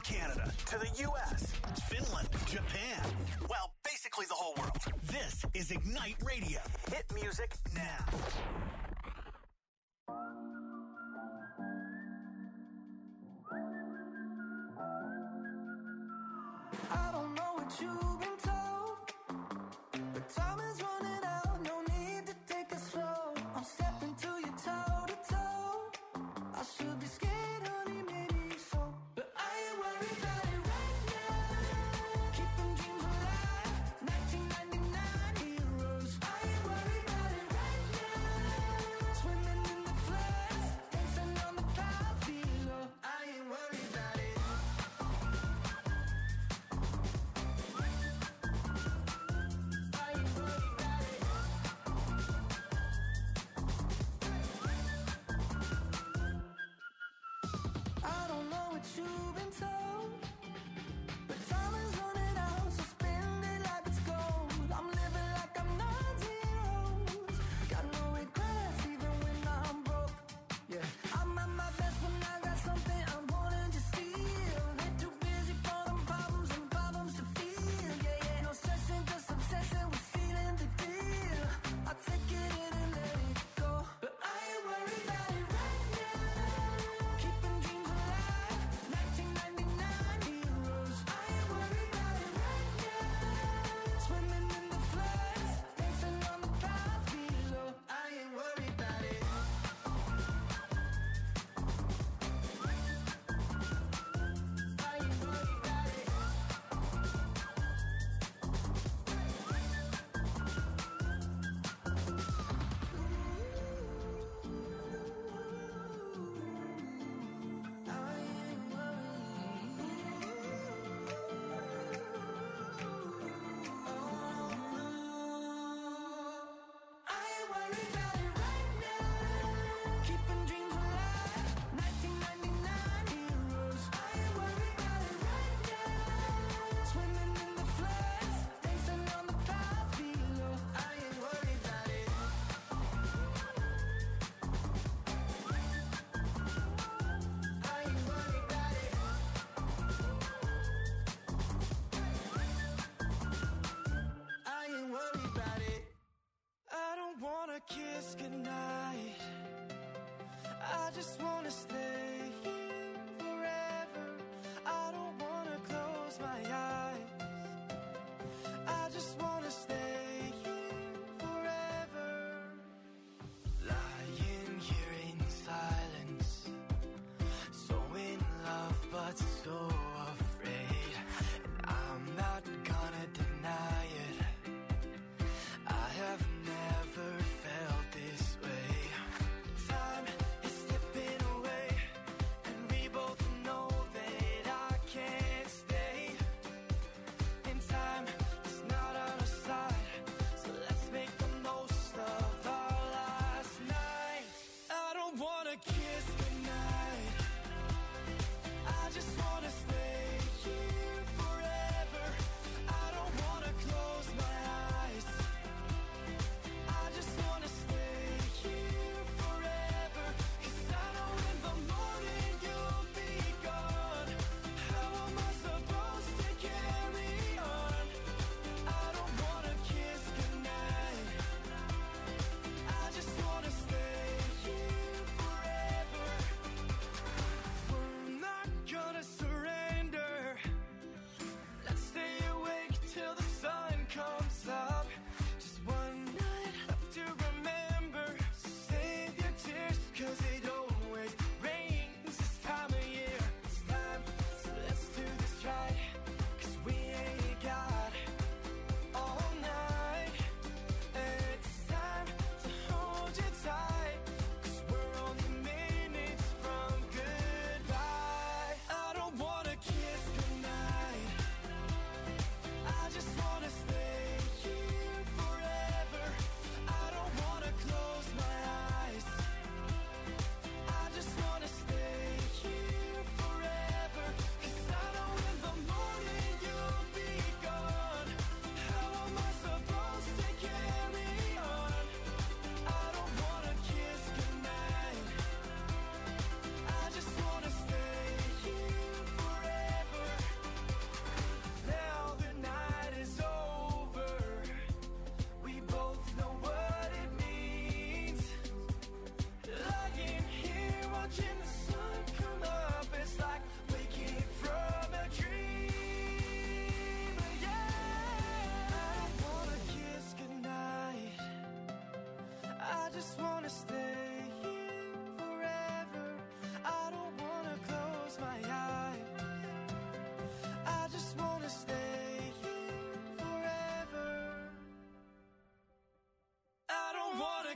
Canada to the U.S., Finland, Japan. Well, basically the whole world. This is Ignite Radio. Hit music now. I don't know what you've been told, but time is running out, no need to take it slow. I'm stepping to you toe to toe. I should be scared, honey, maybe so, but I ain't worried about it right now. Keeping dreams alive, 1999 heroes. I ain't worried about it right now.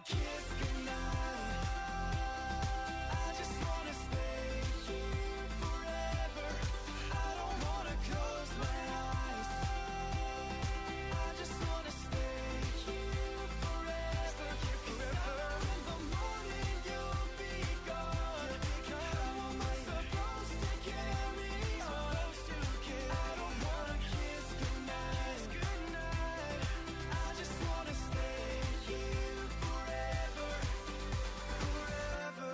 kiss goodnight. I just wanna stay here forever. I don't wanna close my eyes. I just wanna stay here forever. In the morning you'll be gone. How am I supposed to carry on? I don't wanna kiss goodnight. I just wanna stay here forever, forever.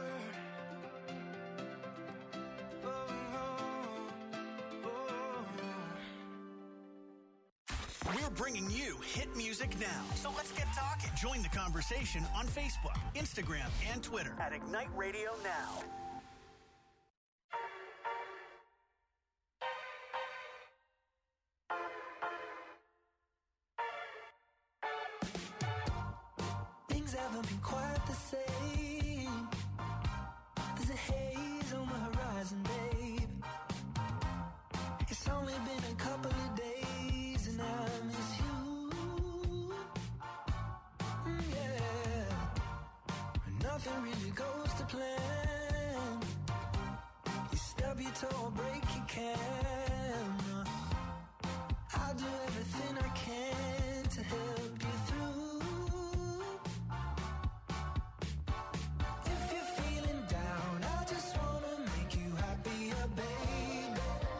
We're bringing you hit music now. So let's get talking. Join the conversation on Facebook, Instagram, and Twitter at Ignite Radio Now. Things haven't been quite the same. There's a haze on the horizon, babe. It's only been a couple of days and I miss you. Yeah. Nothing really goes to plan. You stub your toe or break your camera. I'll do everything I can to help you through. If you're feeling down, I just wanna make you happier, baby.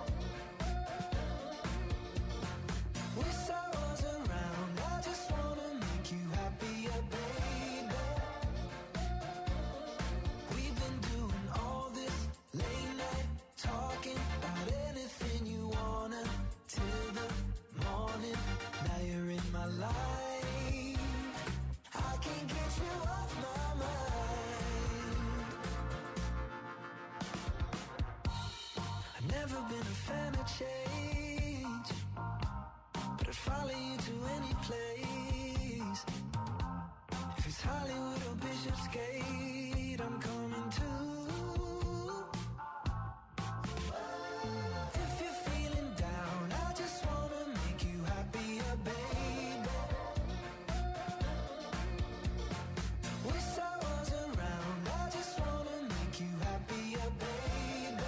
Wish I was around, I just wanna make you happier, baby. We've been doing all this late night talking about anything you wanna till the morning. Now you're in my life. I can't get you off my mind. I've never been a fan of change, but I'd follow you to any place. If it's Hollywood or Bishopsgate, I'm coming too. If you're feeling down, I just wanna make you happier, baby. Wish I was around, I just wanna make you happier, baby.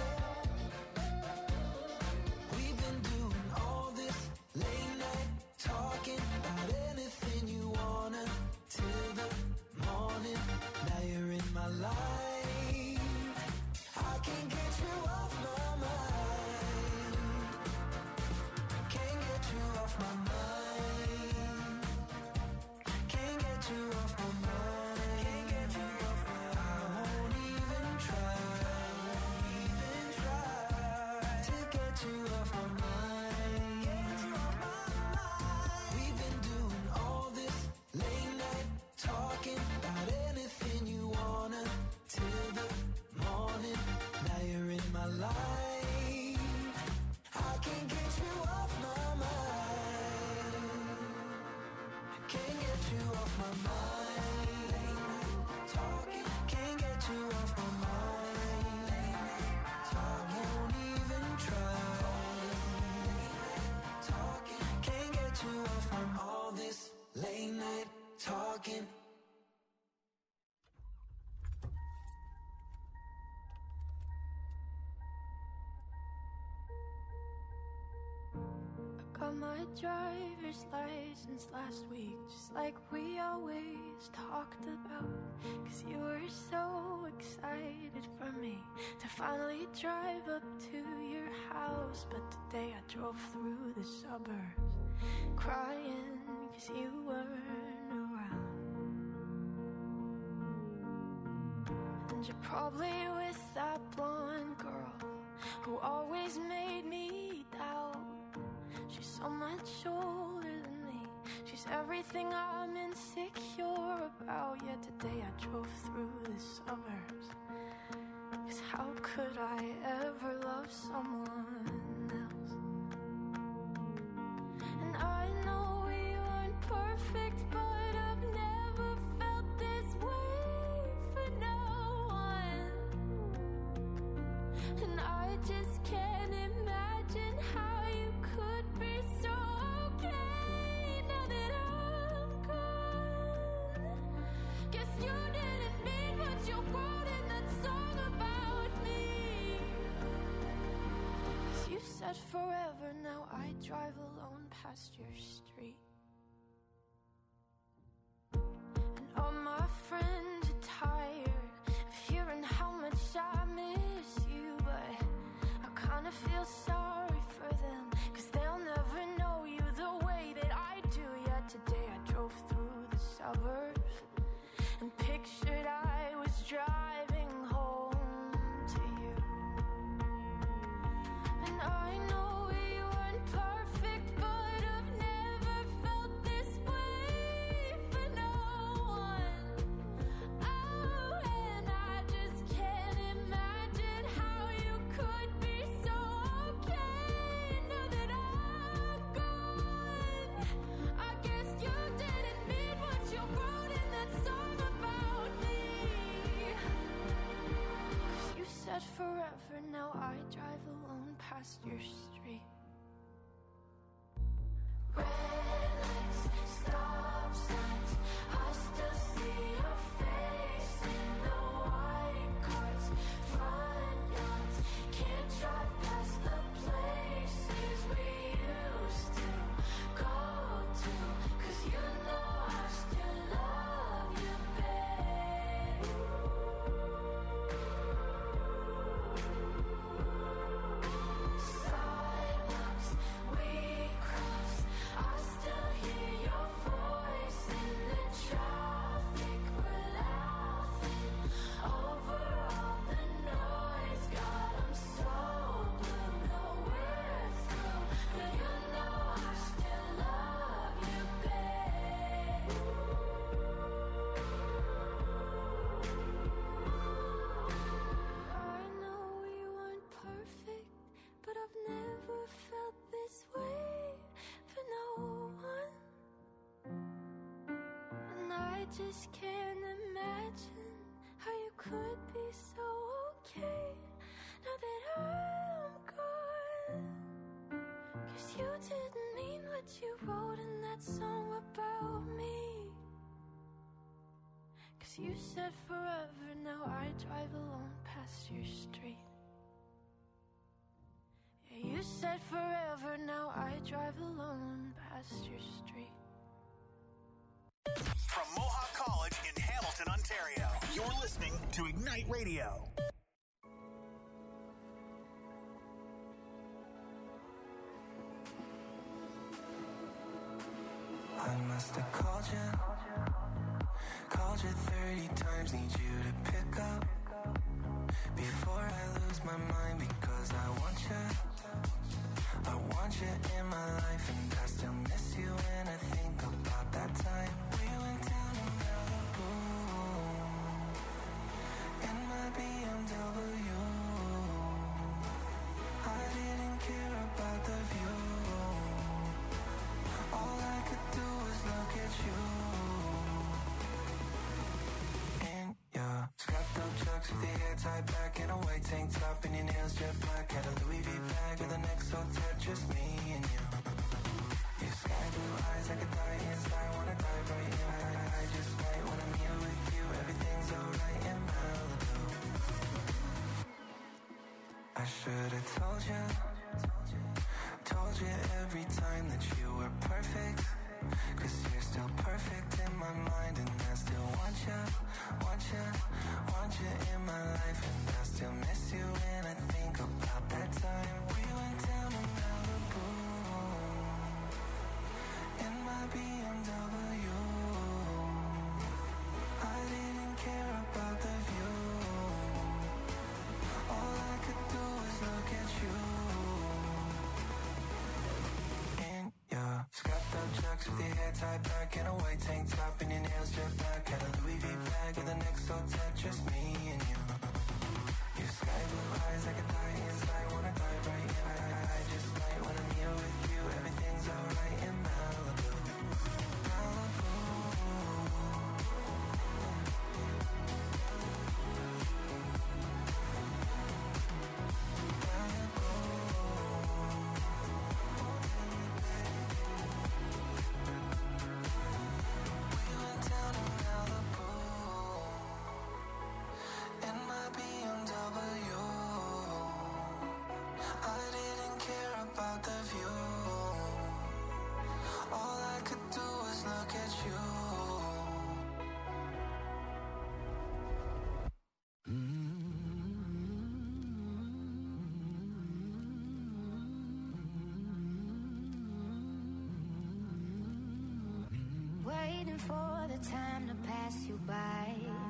We've been doing all this late night talking about anything you wanna till the morning. Now you're in my life. I can't get you off my mind. Can't get you off my mind. Can't get you off my mind. Can't get you off my mind. I won't even try to get you off my mind. We've been doing all this late night talking about anything you wanna till the morning. Now you're in my life. I can't get you off my mind. Can't get you off my mind. Talking, can't get you off my mind. Talking, won't even try. Talking, can't get you off from all this late night talking. Got my driver's license last week, just like we always talked about. 'Cause you were so excited for me to finally drive up to your house. But today I drove through the suburbs crying 'cause you weren't around. And you're probably with that blonde girl who always made me doubt. She's so much older than me. She's everything I'm insecure about. Yet today I drove through the suburbs. 'Cause how could I ever love someone else? And I know we weren't perfect, but I've never felt this way for no one. And I just can't imagine how you could be so okay now that I'm gone. Guess said forever, now I drive alone past your street. And all my friends are tired of hearing how much I miss you, but I kinda feel sorry for them, 'cause they'll never know you the way that I do. Yet today I drove through the suburbs and pictured I was driving home to you. And I know we weren't perfect, but I've never felt this way for no one. Oh, and I just can't imagine how you could be so okay now that I'm gone. I guess you didn't mean what you wrote in that song about me. 'Cause you said forever, now I drive alone past your street. Red lights, stop signs, I still see your face in the white cars, front yards. Can't drive past the places we used to go to, 'cause you know I still love you, babe. Sidewalks we crossed, I still hear your voice in the traffic. We're laughing over all the noise. God, I'm so blue, no we're through, but you know I still love you, babe. I know we weren't perfect, but I've never felt this way for no one. And I just can't imagine how you could be so okay now that I'm gone. 'Cause you didn't mean what you wrote in that song about me. 'Cause you said forever, now I drive alone past your street. Yeah, you said forever, now I drive alone past your street. From Mohawk College in Hamilton, Ontario, you're listening to Ignite Radio. I must have called you 30 times, need you to pick up before I lose my mind, because I want you in my life, and I still miss you when I think about that time we went down to Malibu in my BMW. I didn't care about the view, all I could do was look at you. In your scuffed up chucks with your hair tied back in a white tank top and your nails jet black, had a Louis V bag with the next so tight, just me and you. Your sky blue eyes, I could die inside, wanna dive right in. I just might when I'm here with you, everything's alright in Malibu. I should've told you every time that you were perfect, 'cause you're still perfect in my mind, and I still want you in my life, and I still miss you when I think about that time we went down to Malibu in my BMW. I didn't care about the view, all I could do was look at you. In your scuffed up chucks with your hair tied back in a white tank top and your nails jet black, had a Louis V bag with the next so tight, just me and you. Your sky blue eyes, I could die inside, wanna dive right in. I just might when I'm here with you, everything's alright in Malibu. Malibu. waiting for the time to pass you by.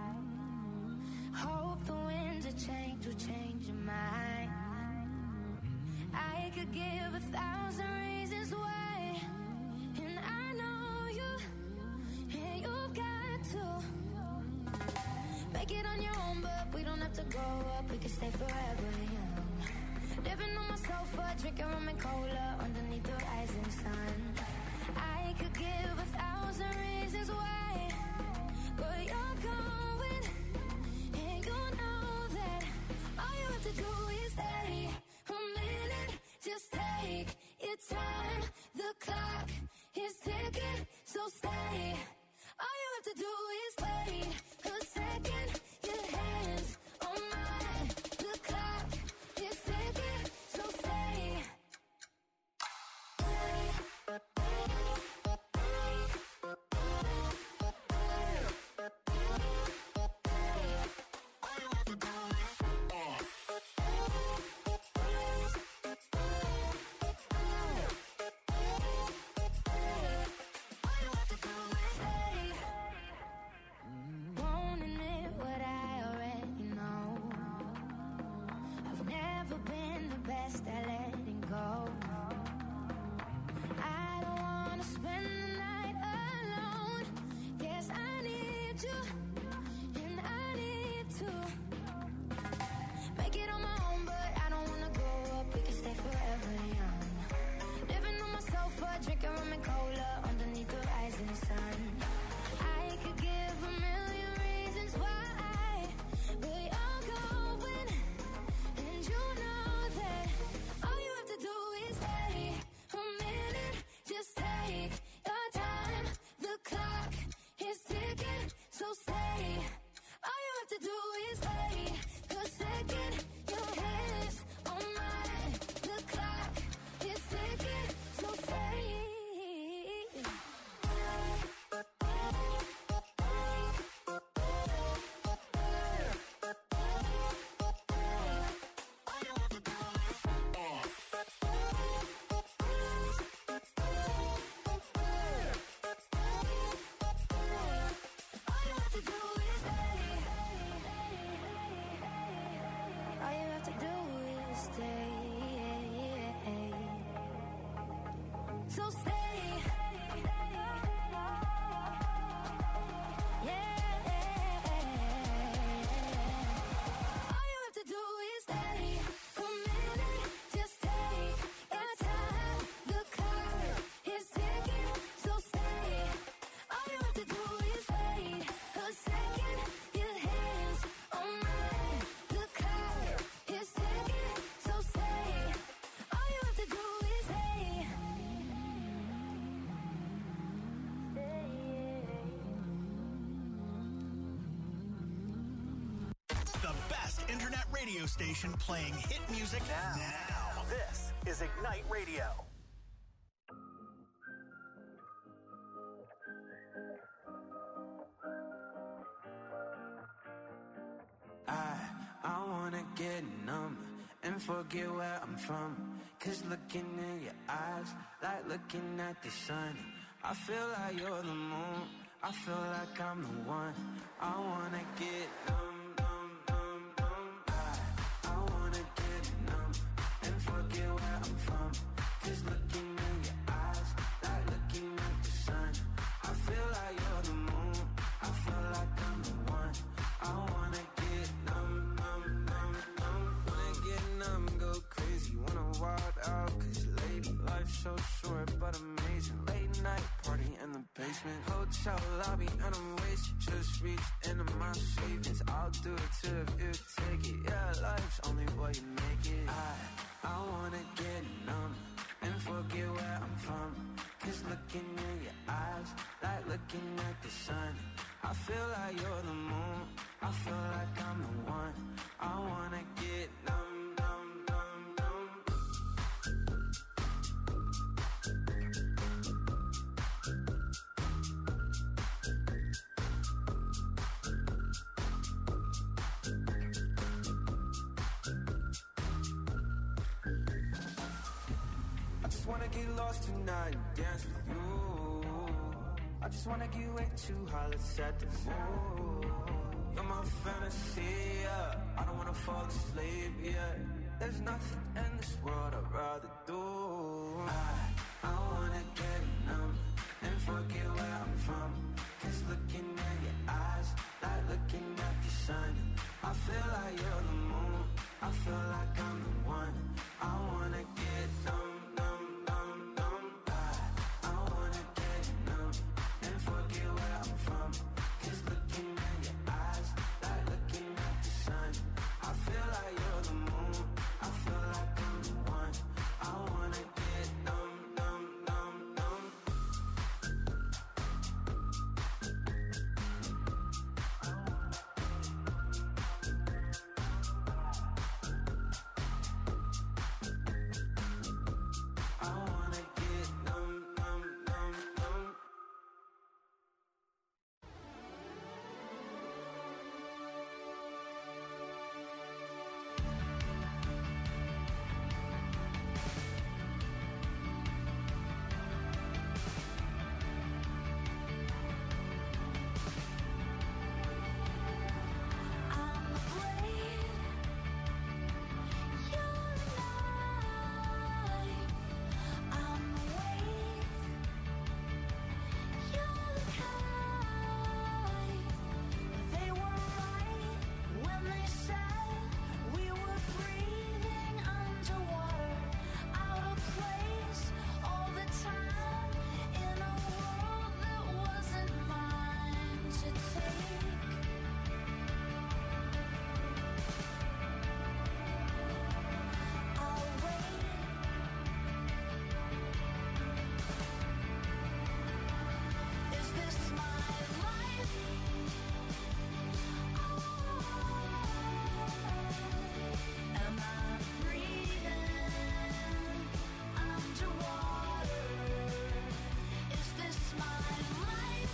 Hope the winds of change will change your mind. I could give 1,000 reasons why, and I know you, and you've got to make it on your own, but we don't have to grow up, we can stay forever young. Living on my sofa, drinking rum and cola underneath the rising sun. I could give 1,000 reasons why, but you're going, and you know that all you have to do is stay a minute. Just take your time, the clock is ticking, so stay. All you have to do is wait a second, your hands on mine, the clock is ticking, so stay. Won't admit what I already know. I've never been the best at letting go. I don't wanna spend the night alone. Guess I need you, and I need to make it on my own, but I don't wanna grow up, we can stay forever young. Living on my sofa, drinking rum and cola underneath the rising sun. I could give 1,000,000 reasons why, but you're going, and you know that all you have to do is stay a minute. Just take your time, the clock is ticking, so stay. All you have to do is wait a second, your hands on mine, the clock is ticking, so stay. All you have to do is stay. All you have to do is stay. So stay. Yeah. All you have to do is stay a minute. Just take your time. The clock is ticking, so stay. All you have to do is wait a second. Your hands on mine. The clock is ticking, so stay. All you have to do is stay. The best internet radio station playing hit music now. This is Ignite Radio. I wanna get numb and forget where I'm from. 'Cause looking in your eyes, like looking at the sun. I feel like you're the moon, I feel like I'm the one. I wanna get numb, numb, numb, numb. I wanna get numb and forget where I'm from. 'Cause looking in your eyes, like looking at the sun. I feel like you're the moon, I feel like I'm the one. I wanna get numb, numb, numb, numb. Wanna get numb, go crazy, wanna wild out. 'Cause lady, life's so short but amazing. Late night party in the basement, hotel lobby and I'm wasted. Just reached into my savings, I'll do it too if you take it. Yeah, life's only what you make it. I wanna get numb and forget where I'm from. 'Cause looking in your eyes, like looking at the sun. I feel like you're the moon, I feel like I'm the one. I wanna get numb, numb, numb, numb. I just wanna get lost tonight and dance with you. I just wanna get way too high, let's set the mood. You're my fantasy, yeah. I don't wanna fall asleep, yeah. There's nothing in this world I'd rather do. I wanna get numb and forget where I'm from. Cause looking at your eyes, like looking at the sun. I feel like you're the moon, I feel like I'm the one. I wanna get numb, numb, numb, numb. I wanna get numb and forget where I'm from. Cause looking at your eyes, like looking at the sun. I feel like you're the moon, I feel like I'm the one. I wanna get numb, numb, numb, numb. I wanna get numb, numb, numb, numb. I'm the blade, you're the knife. I'm the wave, you're the kite. They were right when they said we were breathing underwater, out of place all the time, in a world that wasn't mine to take. I'll wait. Is this my life? Am I breathing underwater? Is this my life?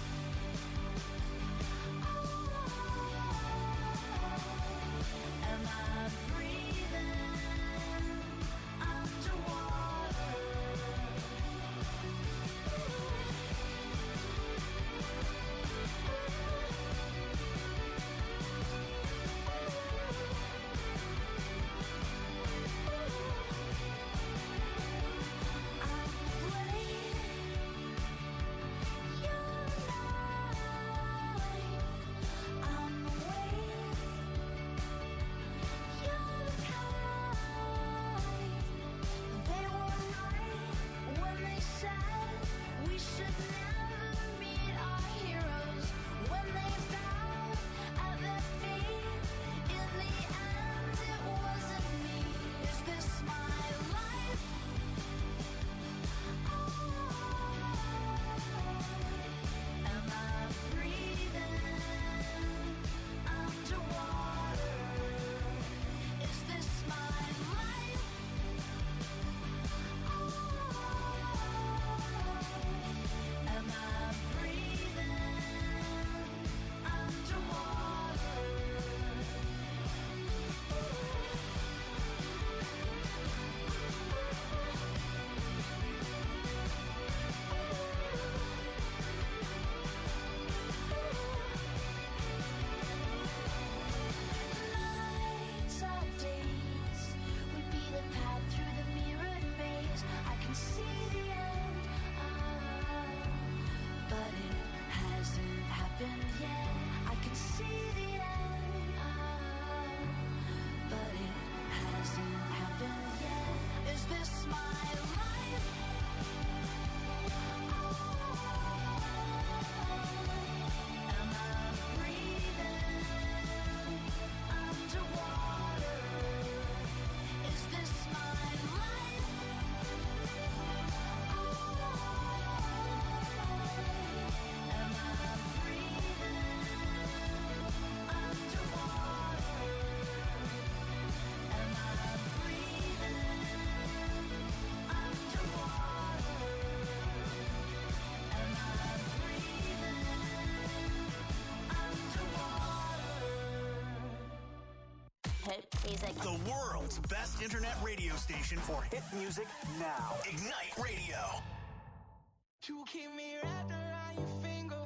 Am I breathing underwater? I'm the blade, you're the knife. I'm the wave, you're the kite. They were right when they said we should never meet our heroes. When they bowed at their feet, in the end it wasn't me. Is this my life? Am I breathing underwater? Is this my life? Am I breathing underwater? Nights are days, we beat a path through the mirrored maze. I can see the end, but it hasn't happened yet. I can see the end, but it hasn't happened yet. Is this my life? Am I breathing underwater? Is this my life? Am I breathing underwater? Am I breathing underwater? Am I breathing underwater? Hit music. The world's best internet radio station for hit music now. Ignite Radio. You keep me wrapped around your finger.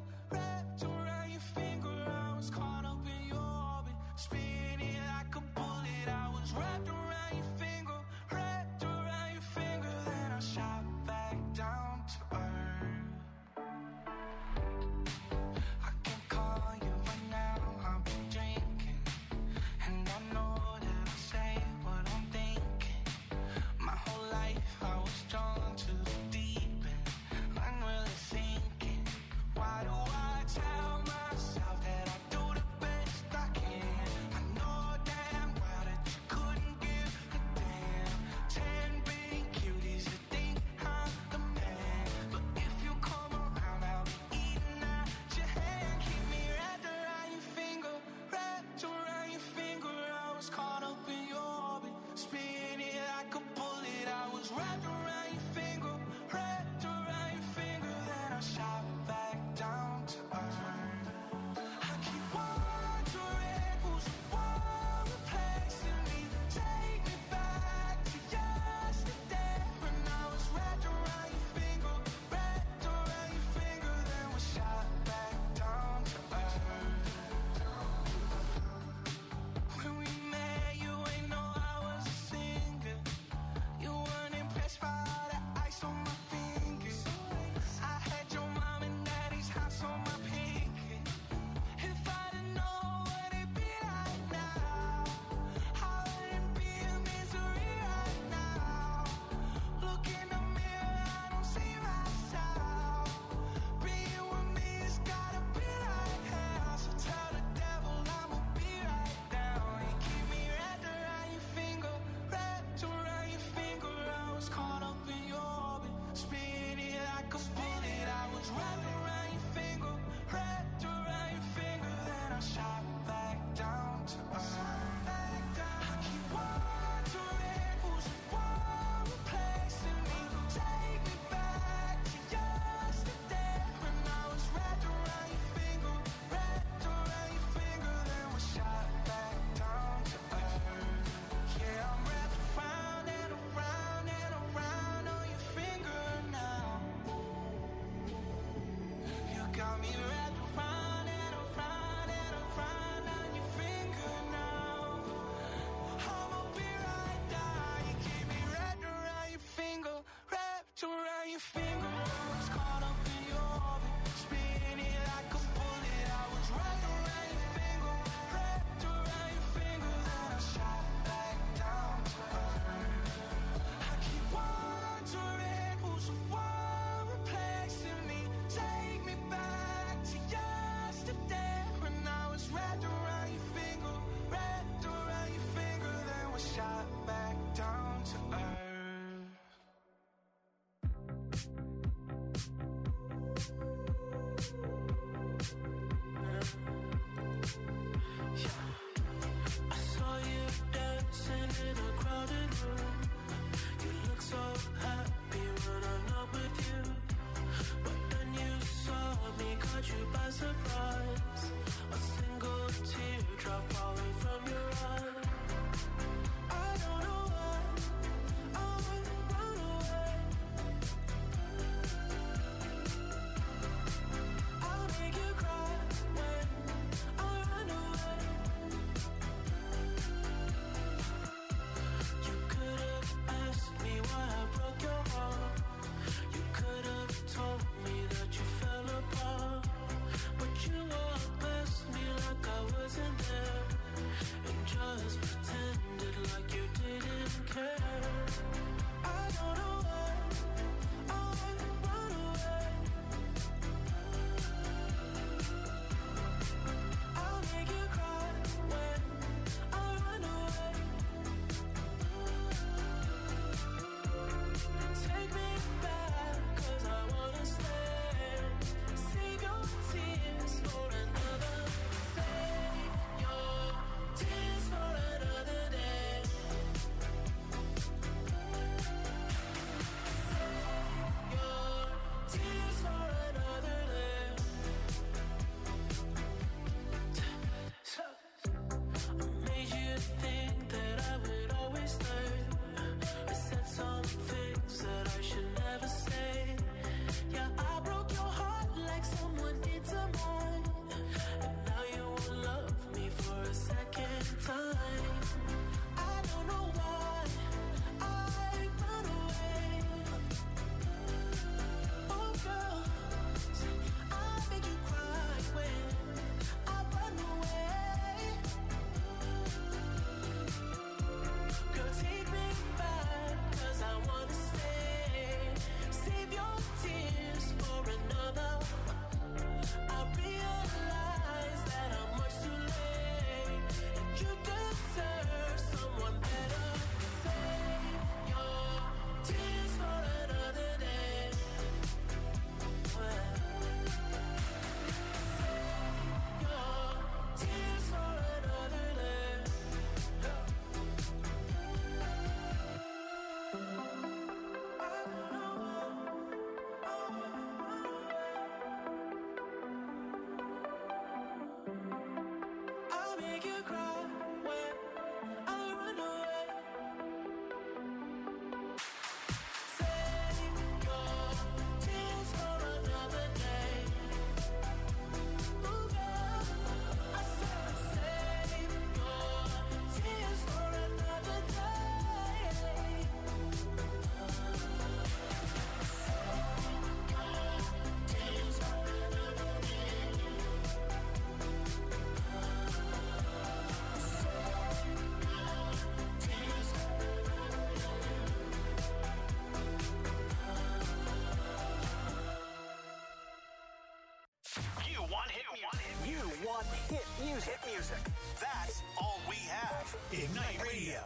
want hit music. You want hit music. Hit music. That's all we have. Ignite Radio.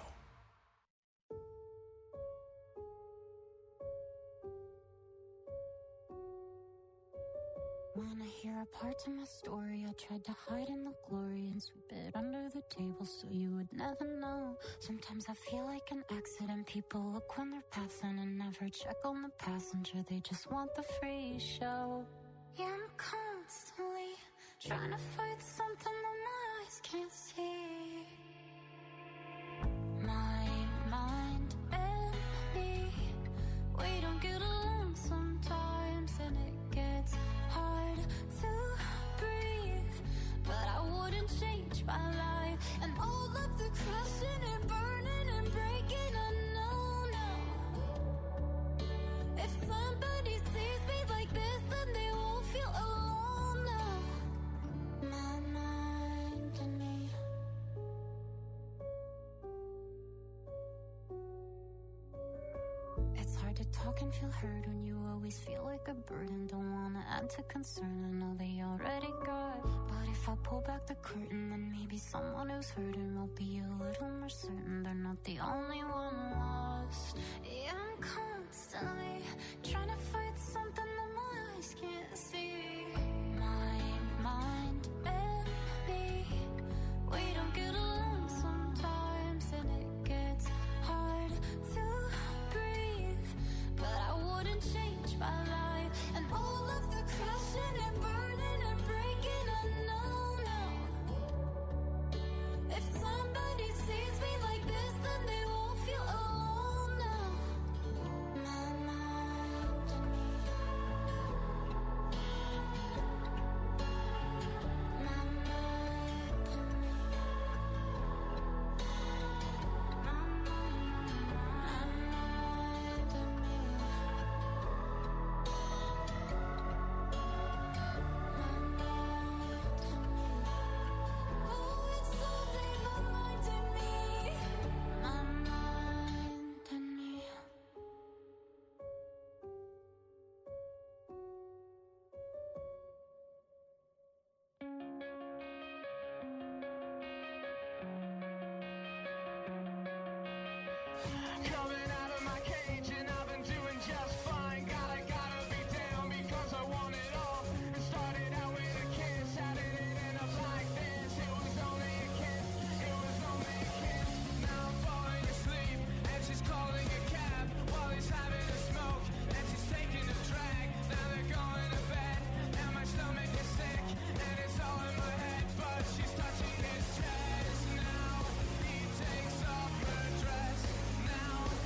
Wanna hear a part of my story? I tried to hide in the glory and sweep it under the table so you would never know. Sometimes I feel like an accident. People look when they're passing and never check on the passenger. They just want the free show. Yeah, I'm constantly trying to fight something that my eyes can't see. My mind and me, we don't get along sometimes, and it gets hard to breathe. But I wouldn't change my life, and all of the crashing and burning and breaking, I know now. If somebody sees me like this, then they won't feel alone now. My mind and me. It's hard to talk and feel heard when you always feel like a burden. Don't wanna add to concern, I know they already got. But if I pull back the curtain, then maybe someone who's hurting will be a little more certain they're not the only one lost. Yeah, I'm constantly trying to fight something that my eyes can't see. My mind and me, we don't get along sometimes, and it gets hard to breathe. But I wouldn't change my life, and all of the crashing and burning and breaking, I know now. If somebody sees me like this, then they won't feel alone now. My mind and me. My mind and me. My mind and me. Oh, it's only my mind and me. My mind and me. Coming out of my cage and I've been doing just fine. Gotta be down because I want it all. It started out with a kiss, how did it end up like this? It was only a kiss, it was only a kiss. Now I'm falling asleep and she's calling a cab while he's having a smoke and she's taking a drag. Now they're going to bed and my stomach is sick and it's all in my head, but she's touching his chest. Now he takes off her dress. Now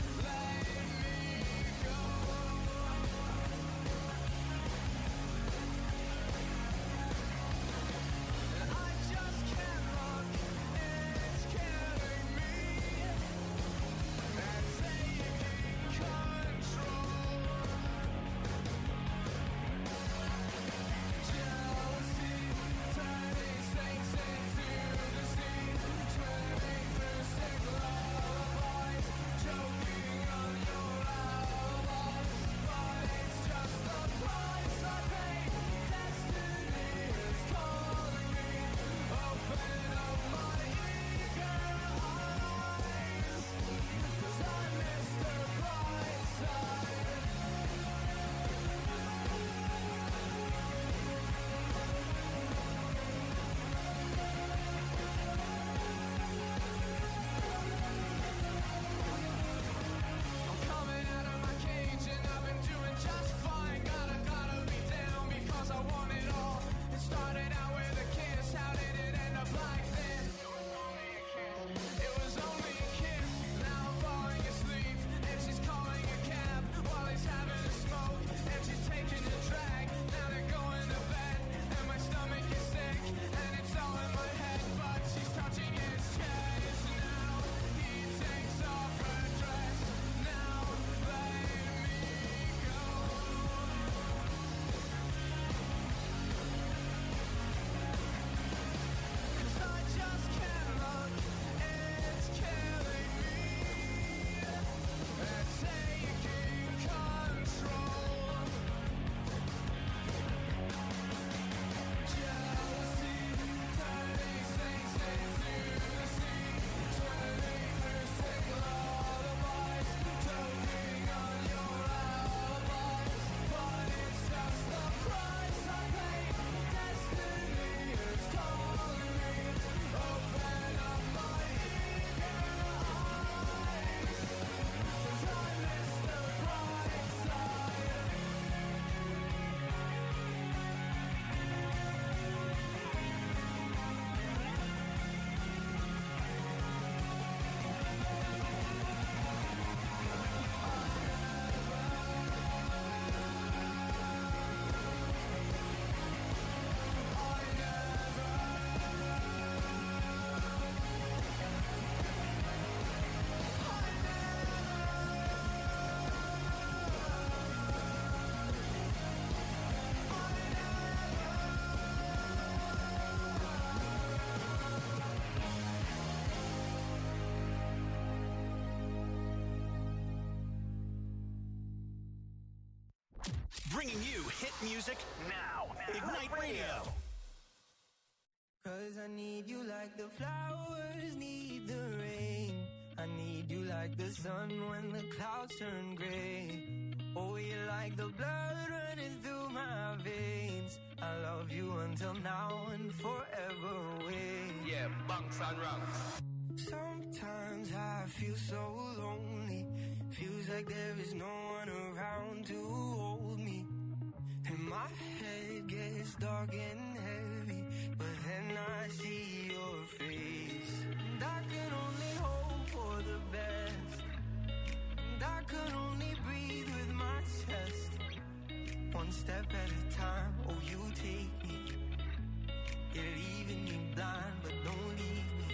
bringing you hit music now. Ignite Radio. 'Cause I need you like the flowers need the rain. I need you like the sun when the clouds turn gray. Oh, you're like the blood running through my veins. I love you until now and forever away. Yeah, bunks and rungs. Sometimes I feel so lonely. Feels like there is no one around to hold me. And my head gets dark and heavy, but then I see your face. And I can only hope for the best. And I can only breathe with my chest. One step at a time, oh you take me. You're leaving me blind, but don't leave me.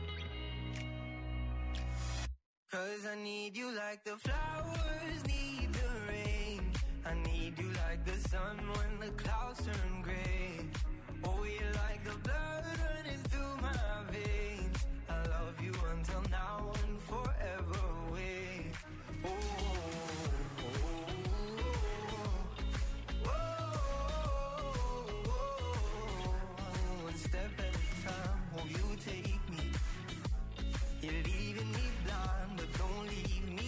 'Cause I need you like the flowers need the rain. I need you like the sun when the clouds turn gray. Oh, you're like the blood running through my veins. I love you until now and forever away. Oh, oh, oh, oh, oh. One step at a time, oh, you take me. You're leaving me blind, but don't leave me.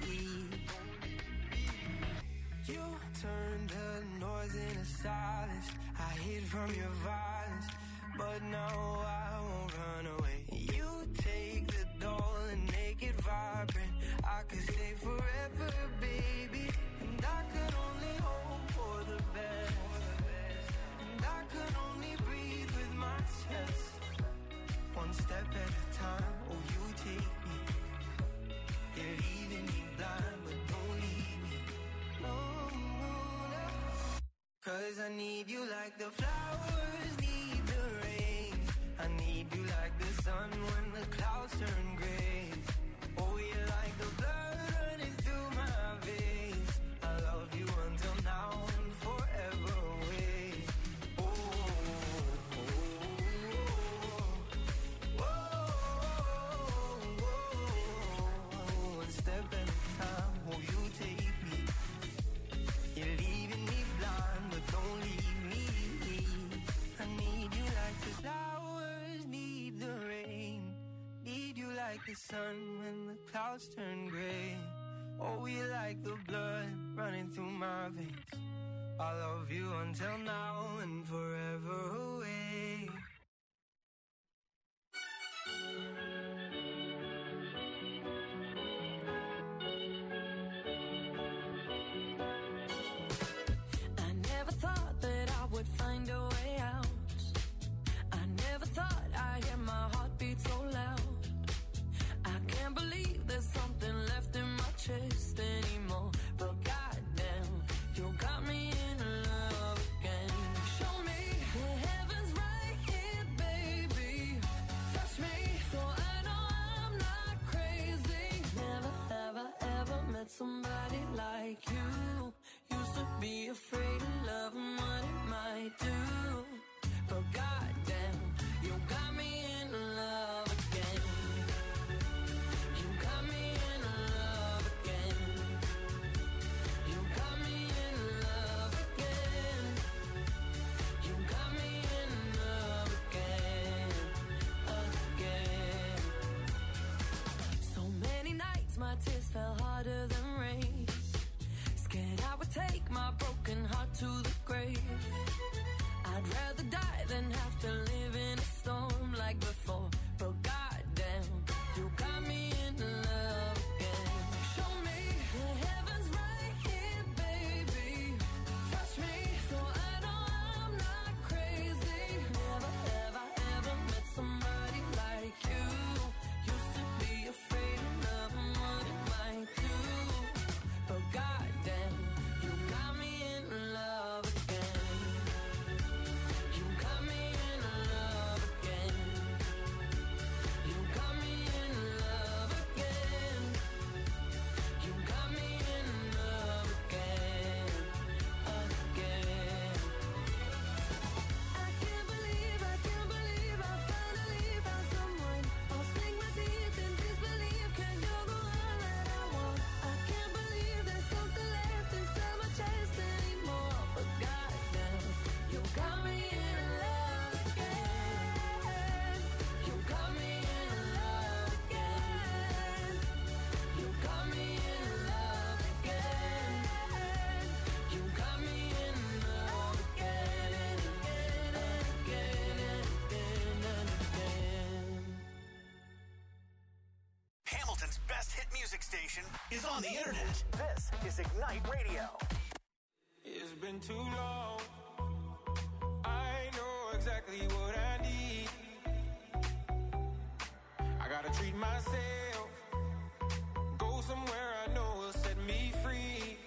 You turned the noise into silence. I hid from your violence, but now I won't run away. You take the doll and make it vibrant. I could stay forever, baby. And I could only hope for the best. And I could only breathe with my chest. One step at a time, oh you take me. You're leaving me blind, but don't leave me. No, no, no. 'Cause I need you like the flowers need the rain. I need you like the sun when the clouds turn gray. Oh, you're like the blood running through my veins. I love you until now and forever away. Oh, oh, oh, oh, oh. One step at a time, oh, you take me. You're leaving me blind, but don't leave me. I need you like the flowers need the rain. Need you like the sun when the clouds turn gray. Oh, you're like the blood running through my veins. I love you until now and forever away. I never thought that I would find a way out. I never thought I'd hear my heartbeat so loud. I can't believe there's something left in my chest anymore. But goddamn, you got me in love again. Show me the heavens right here, baby. Touch me so I know I'm not crazy. Never have I ever met somebody like you. Used to be afraid of love and what it might do. But goddamn, you got me in love again. You got me in love again. You got me in love again. You got me in love again, again. So many nights my tears fell harder than rain. Scared I would take my broken heart to the grave. I'd rather die than have to live in a storm like before. But goddamn, you got me in love again. Show me the heavens right here, baby. Touch me so I know I'm not crazy. Never have I ever met somebody like you. Used to be afraid of love and what it might do. But goddamn, you got me in love again. You got me in station is on the internet. This is Ignite Radio. It's been too long. I know exactly what I need. I gotta treat myself. Go somewhere I know will set me free.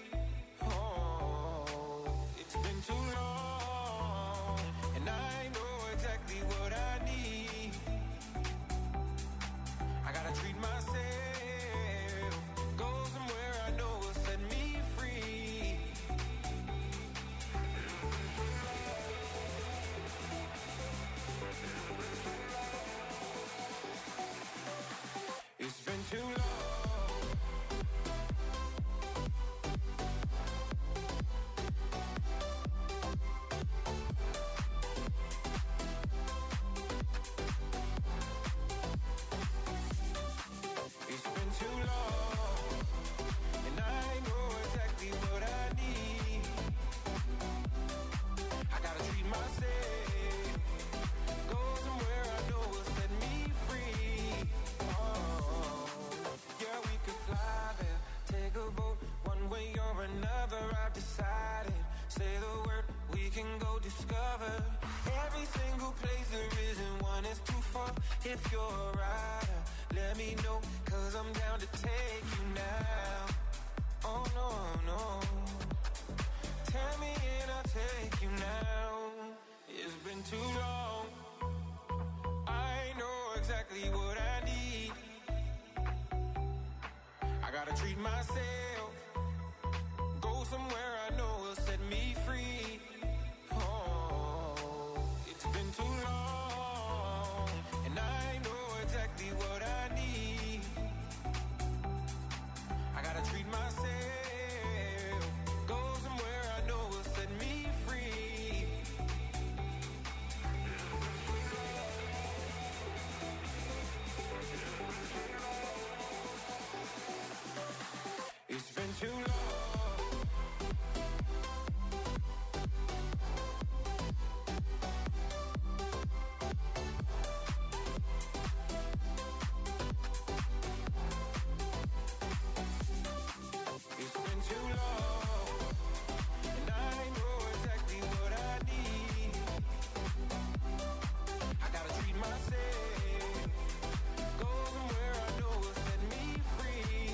Oh, it's been too long. And I know exactly what I need. I gotta treat myself. Go somewhere I know will set me free. It's been too long. It's been too long, and I know exactly what I need. I gotta treat myself. Go somewhere I know will set me free. Oh, yeah, we could fly there, take a boat, one way or another. I've decided. Say the word, we can go discover every single place there isn't one is too far. If you're a rider, let me know, 'cause I'm down to take you now. Oh no, no. Tell me and I'll take you now. It's been too long. I know exactly what I need. I gotta treat myself. Go somewhere I know will set me free. Oh, it's been too long, and I know exactly what I need. I gotta treat myself. Go somewhere I know will set me free. It's been too long. It's been too long, and I know exactly what I need. I gotta treat myself. Go somewhere I know will set me free.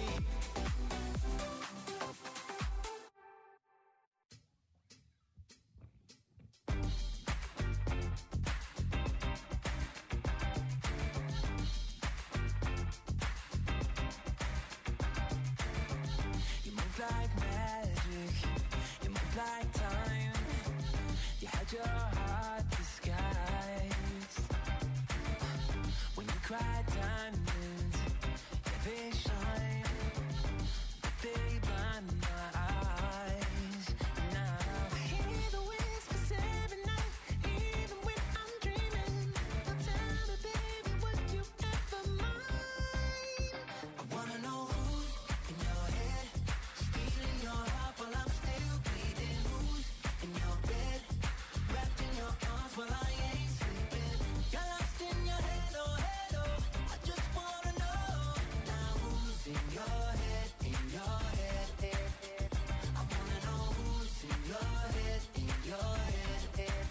You move like magic, you move like time. You had your heart disguised. When you cry diamonds, yeah, they shine, but they blind my eyes. Now I hear the whispers every night, even when I'm dreaming. Now tell me, baby, would you ever mind? I wanna know who's in your head, stealing your heart while I'm still bleeding. Who's in your bed, wrapped in your arms while I ain't sleeping. You're lost in your head, oh, I just wanna know. Now who's in your head, in your head, I wanna know who's in your head, in your head.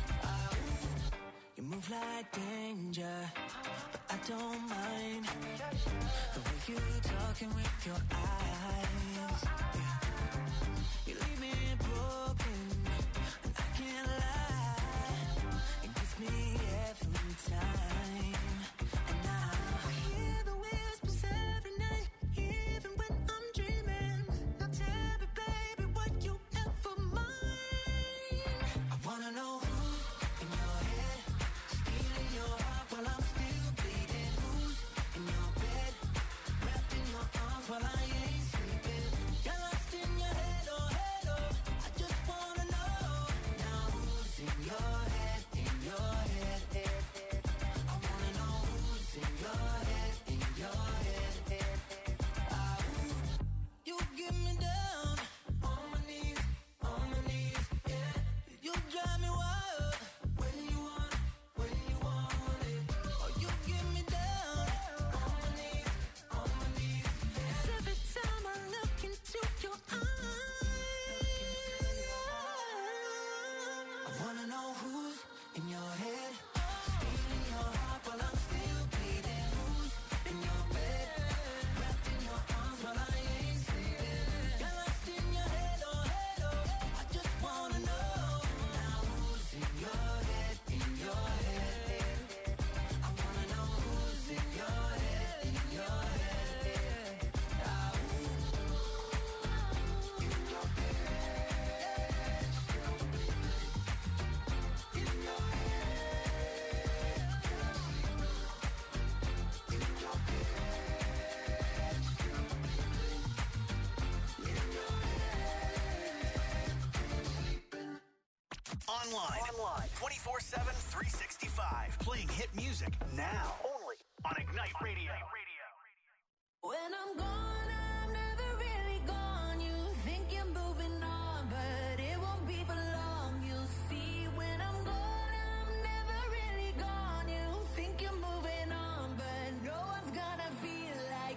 You move like danger, but I don't mind the way you talking with your eyes. Yeah. You leave me broken, and I can't lie. It gets me every time. And now I hear the whispers every night, even when I'm dreaming. Now tell me, baby, would you ever mind? I wanna know who's in your head, stealing your heart while I'm still bleeding. Who's in your bed, wrapped in your arms while I ain't sleeping. You're lost online. 24/7, 365. Playing hit music now. Only on Ignite Radio. When I'm gone, I'm never really gone. You think you're moving on, but it won't be for long. You'll see when I'm gone, I'm never really gone. You think you're moving on, but no one's gonna feel like.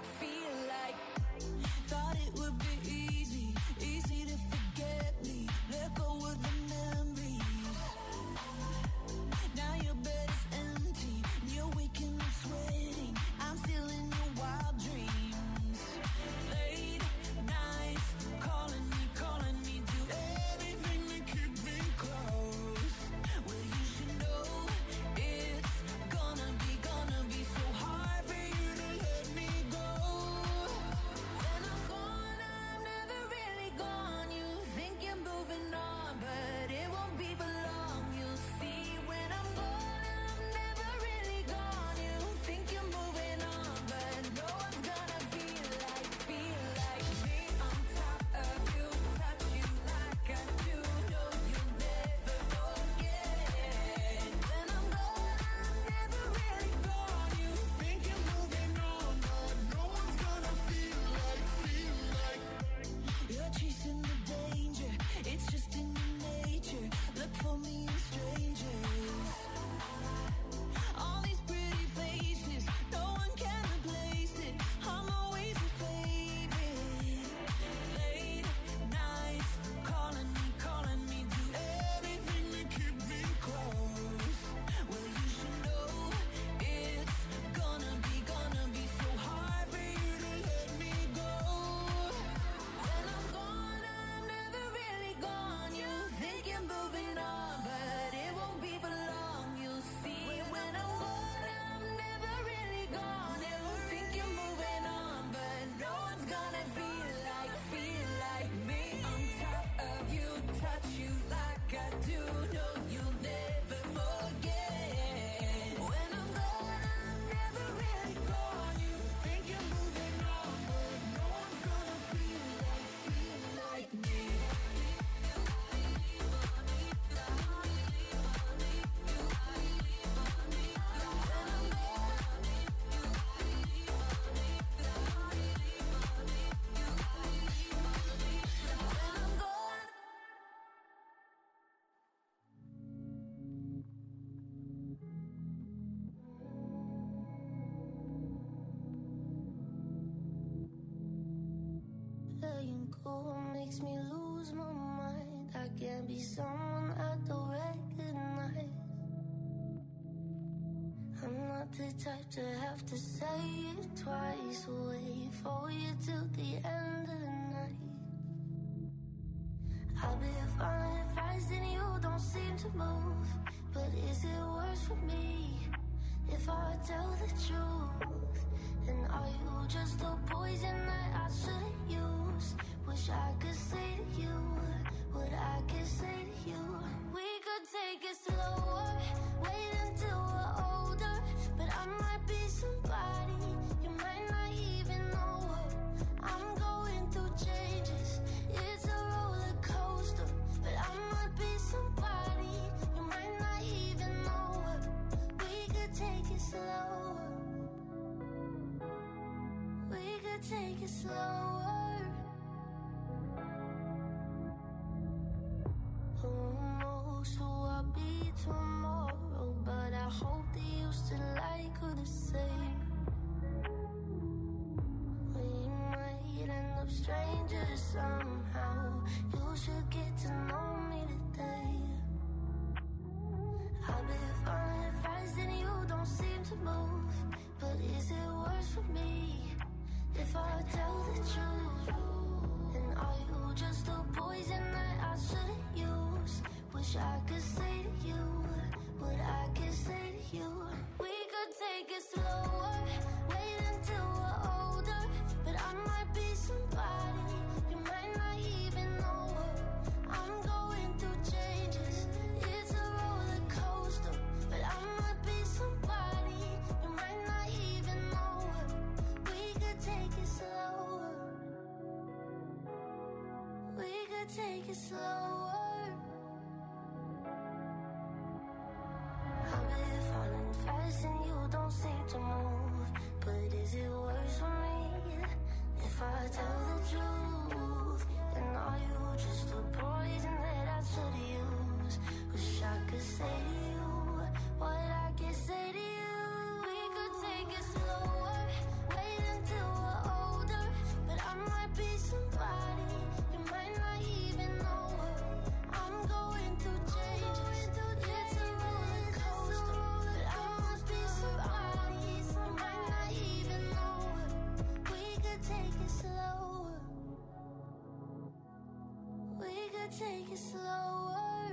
Thought it would be easy to forget me. Let go of the memories. Now your bed is empty, and you're waking up sweating. I'm still in your wild dreams. Late nights, calling me, do everything to keep me close. Well, you should know it's gonna be so hard for you to let me go. When I'm gone, I'm never really gone. You think you're moving on, but it won't be for long. You'll see when I'm gone, I'm never really gone. You think you're moving on, but no one's gonna feel like me on top of you, touch you like I do. No, you'll never forget. When I'm gone, I'm never really gone. You think you're moving on, but no one's gonna feel like. You're chasing the danger, it's just in your nature. Look for me in strangers. All these pretty faces, no one can replace it. I'm always your favorite. Late nights, calling me, do everything to keep me close. Well, you should know it's gonna be so hard for you to let me go. When I'm gone, I'm never really gone. You think you're moving on, but it won't be for long. You'll see when I'm gone, I'm never really gone. You think you're moving on, but no one's gonna feel like me on top of you, touch you like I do. No, you'll never forget. When I'm gone, I'm never really gone. You think you're moving on, but no one's gonna feel like me. Letting go makes me lose my mind. I can't be someone I don't recognize. I'm not the type to have to say it twice. Wait for you till the end of the night. I've been following advice and you don't seem to move. But is it worse for me if I tell the truth? And are you just a poison that I shouldn't use? Wish I could say to you what I could say to you. We could take it slower, wait until we're older. But I might be somebody you might not even know. I'm going through changes, it's a roller coaster. But I might be somebody you might not even know. We could take it slower. We could take it slower. Who knows who I'll be tomorrow? But I hope that you still like her the same. We might end up strangers somehow. You should get to know me today. I've been following advice and you don't seem to move. But is it worse for me if I tell the truth? And are you just a poison that I shouldn't use? Wish I could say to you what I could say to you. We could take it slower, wait until we're older. But I might be somebody you might not even know. I'm going through changes, it's a roller coaster. But I might be somebody you might not even know. We could take it slower. We could take it slower. nervous and you don't seem to move. But is it worse for me if I tell the truth? And are you just a poison that I should use? Wish I could say to you what I can say to you. We could take it slower, wait until we're older. But I might be somebody you might not even know her. I'm going through changes, it's a roller coaster. But I must be somebody you might not even know her. We could take it slower, we could take it slower.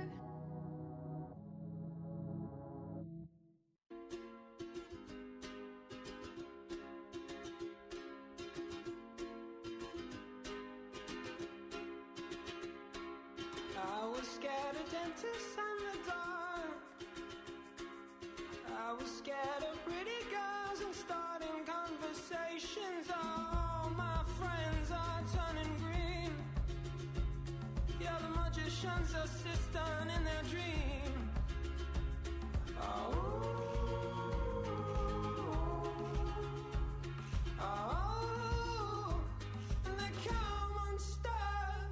I was scared of dentists and the dark. I was scared of pretty girls and starting conversations. All my friends are turning green. Yeah, the magician's assistant in their dream. Oh, and they come unstuck.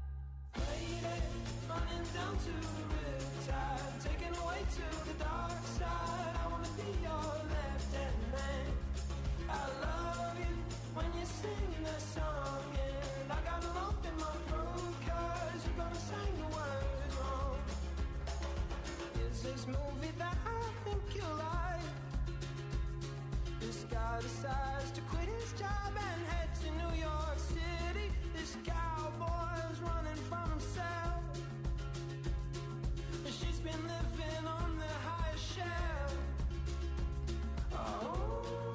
Running down to the riptide, taken away to the dark side. I wanna be your left-hand man. I love you when you're singing that song, and I got a lump in my throat 'cause you're gonna sing the words wrong. Is this movie that I think you like? This guy decides to quit his job and head to New York City. This cowboy's running from himself. She's been living on the highest shelf. Oh,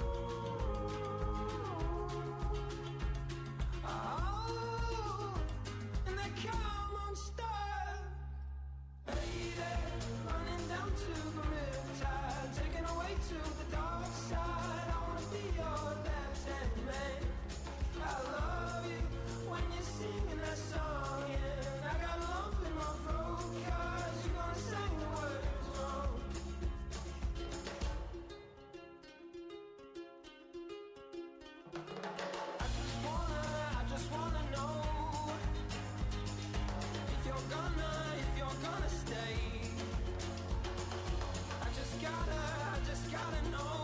and they come unstuck. Lady, running down to the riptide, taken away to the dark side. I wanna be your left-hand man. I love you when you're singing that song, and I got a lump in my throat 'cause you're gonna sing the words wrong. I just wanna know if you're gonna stay. I just gotta know.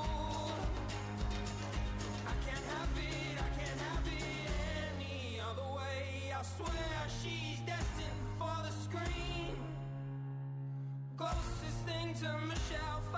I can't have it any other way. I swear she's destined for the screen. Closest thing to Michelle